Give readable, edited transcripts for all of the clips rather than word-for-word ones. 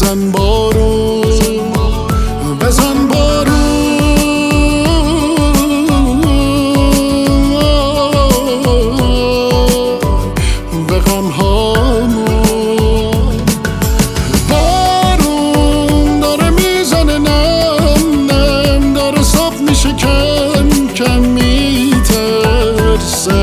بزن بارون، بزن بارون به غمهامون. بارون داره میزنه نم نم، داره صاف میشه کم کم میترسه.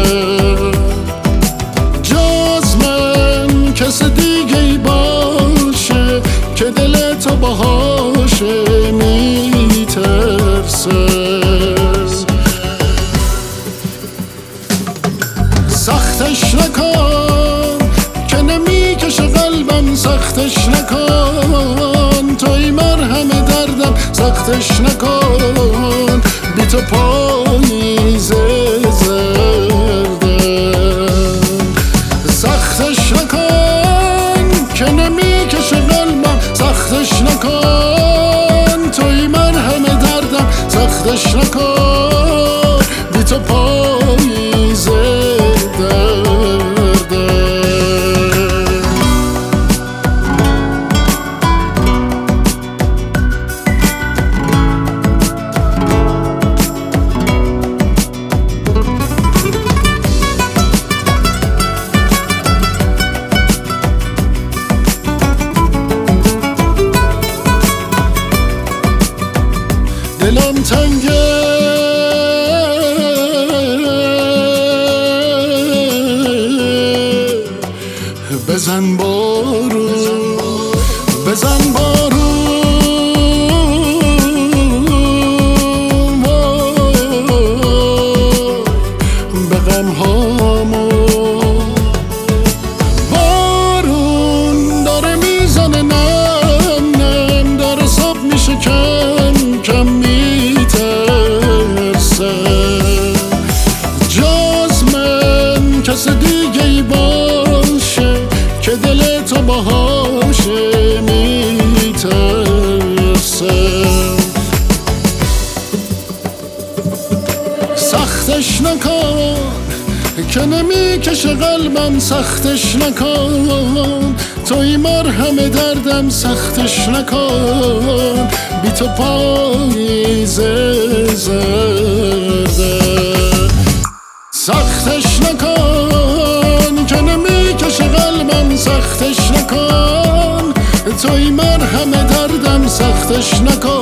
جز من کس دیگه ای باشه که دل تو باهاشه میترسه. سختش نکن که نمیکشه قلبم، سختش نکن توی مرهم دردم، سختش نکن بی تو پاییز زرده. سختش نکن که نمیکشه قلبم، سختش نکن توی مرهم دردم، سختش نکن بی تو پاییز درده. دلم تنگه بزن بارون، بزن بارون به غمهامون. بارون داره میزنه نم نم، داره صاف میشه کم کم میترسه. جز من کس دیگه ای باشه که دل تو باهاشه میترسه. سختش نکن که نمیکشه قلبم، سختش نکن توی مرهم دردم، سختش نکن بی تو پاییز زرده. سختش نکن که نمیکشه قلبم، سختش نکن توی مرهم دردم، سختش نکن